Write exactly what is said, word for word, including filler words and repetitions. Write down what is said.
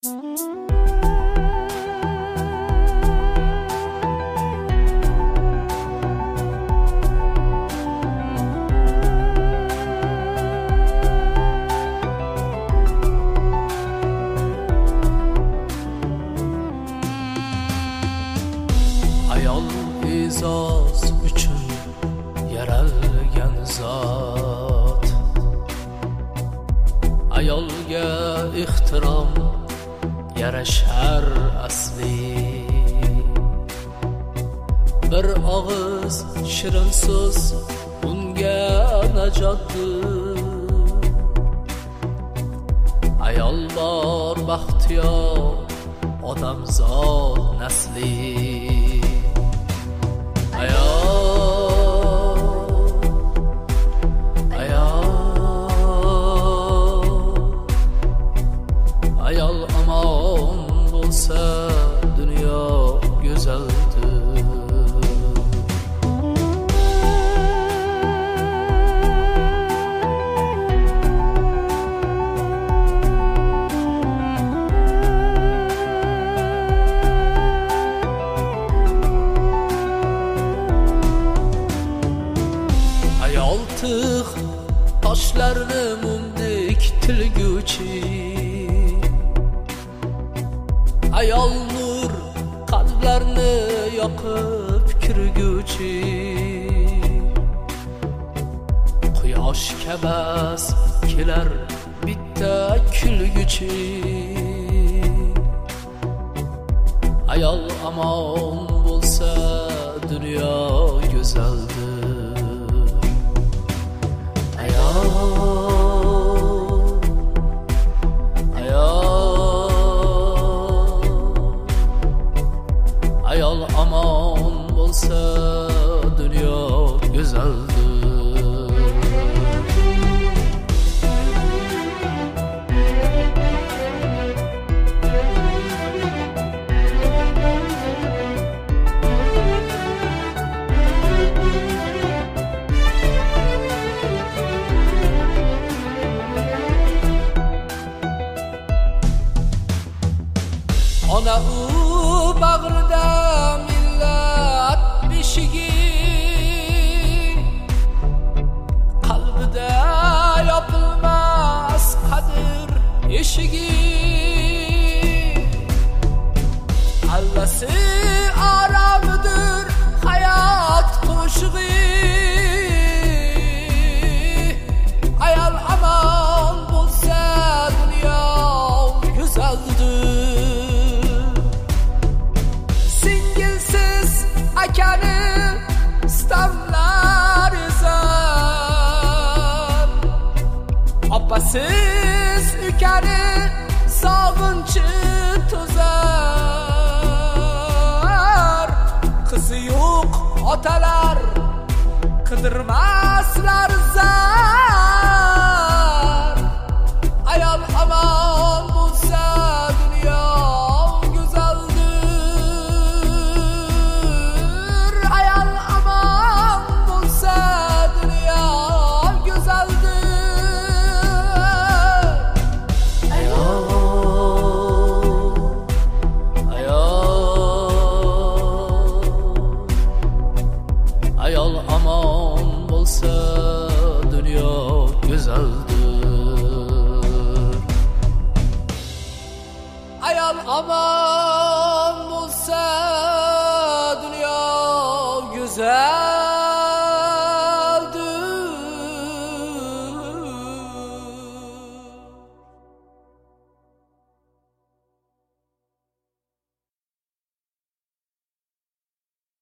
Ayol e'zoz uchun yaralgan zot, ayolga ehtirom yarashar asli. Bir og'iz shirin so'z unga najotdir. Ayol bor baxtiyor odamzod nasli. Ayol, ayol, ayol aman bo'lsa dunyo go'zaldir. Ayol tig' toshlarni mumdek tilguvchi, ayol nur qalblarni yoqib kirguvchi. Quyosh kabas kelar bitta kulguchi, ayol amon bo'lsa dunyo go'zaldir. Ayol amon bo'lsa dunyo go'zaldir. Ona u bag'rida millat beshigi, qalbida yopilmas qadr eshigi. Allasi aramidir hayot qo'shig'i. Ayol amon bo'lsa dunyo go'zaldir. Akani istamlar ezar, opasiz ukani sog'inchi to'zar. Qizi yo'q otalar qidirmaslar zar. Ayol amon bo'lsa dunyo ayol aman bo'lsa